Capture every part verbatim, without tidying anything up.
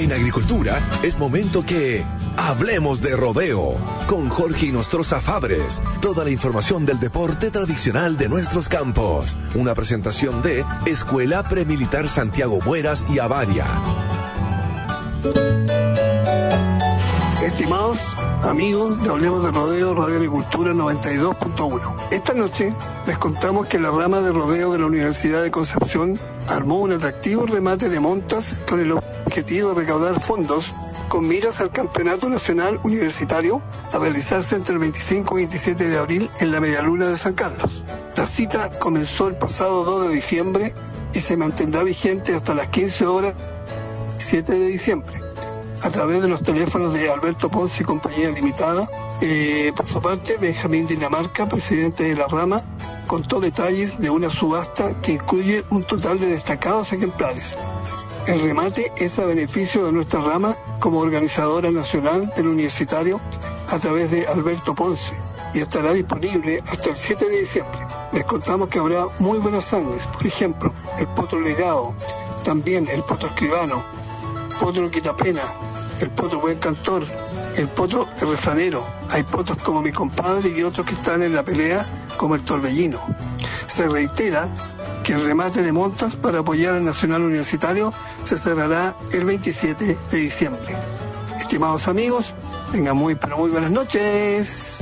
En agricultura es momento que hablemos de rodeo con Jorge Inostroza Fabres. Toda la información del deporte tradicional de nuestros campos. Una presentación de Escuela Premilitar Santiago Bueras y Avaria. Estimados amigos de Hablemos de Rodeo, Radio Agricultura noventa y dos punto uno. Esta noche les contamos que la rama de rodeo de la Universidad de Concepción armó un atractivo remate de montas con el objetivo de recaudar fondos con miras al Campeonato Nacional Universitario a realizarse entre el veinticinco y veintisiete de abril en la Medialuna de San Carlos. La cita comenzó el pasado dos de diciembre y se mantendrá vigente hasta las quince horas siete de diciembre. A través de los teléfonos de Alberto Ponce y Compañía Limitada. Eh, por su parte, Benjamín Dinamarca, presidente de la rama, contó detalles de una subasta que incluye un total de destacados ejemplares. El remate es a beneficio de nuestra rama como organizadora nacional del universitario a través de Alberto Ponce y estará disponible hasta el siete de diciembre. Les contamos que habrá muy buenas sangres, por ejemplo, el potro legado, también el potro escribano, potro quitapena, el potro buen cantor, el potro el refranero. Hay potros como mi compadre y otros que están en la pelea como el torbellino. Se reitera que el remate de montas para apoyar al Nacional Universitario se cerrará el veintisiete de diciembre. Estimados amigos, tengan muy pero muy buenas noches.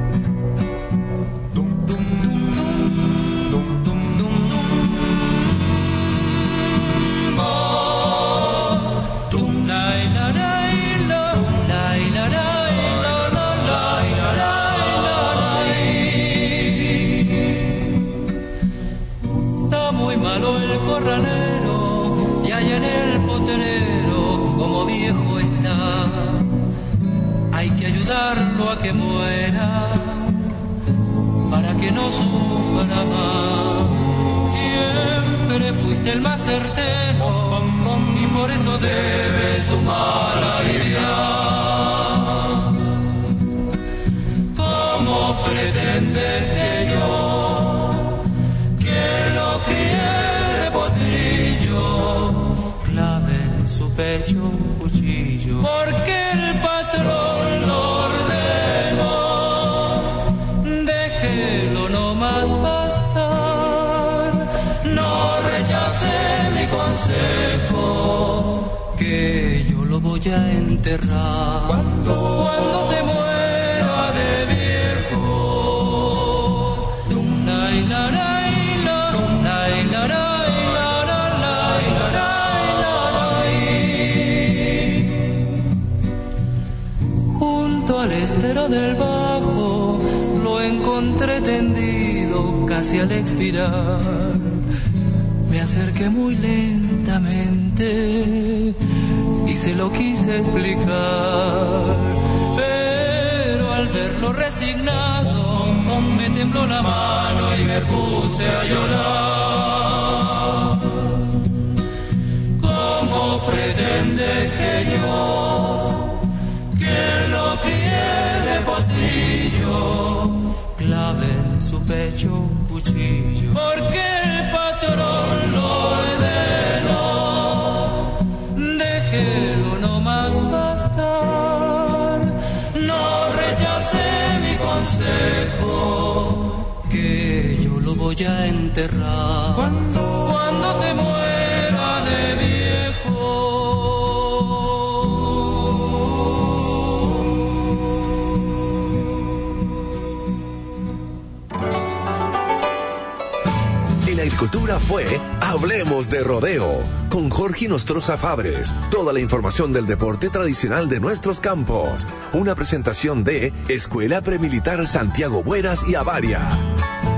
Y allá en el potrero, como viejo está, hay que ayudarlo a que muera para que no sufra más. Siempre fuiste el más certero y por eso debes sumar aliviar. ¿Cómo pretendes que yo, que lo crié clave en su pecho un cuchillo? Porque el patrón lo ordenó, déjelo nomás bastar, no rechace mi consejo, que yo lo voy a enterrar cuando, cuando se muera de viejo. Dunay, laray, la, dunay, laray. Al estero del Bajo lo encontré tendido casi al expirar. Me acerqué muy lentamente y se lo quise explicar, pero al verlo resignado me tembló la mano y me puse a llorar. ¿Cómo pretende que yo, que lo crié de potrillo, clave en su pecho un cuchillo? Porque el patrón lo ordenó, déjelo nomás bastar, no rechace mi consejo, que yo lo voy a enterrar cuando, cuando se muera de viejo. La agricultura fue Hablemos de Rodeo con Jorge Inostroza Fabres. Toda la información del deporte tradicional de nuestros campos. Una presentación de Escuela Premilitar Santiago Bueras y Avaria.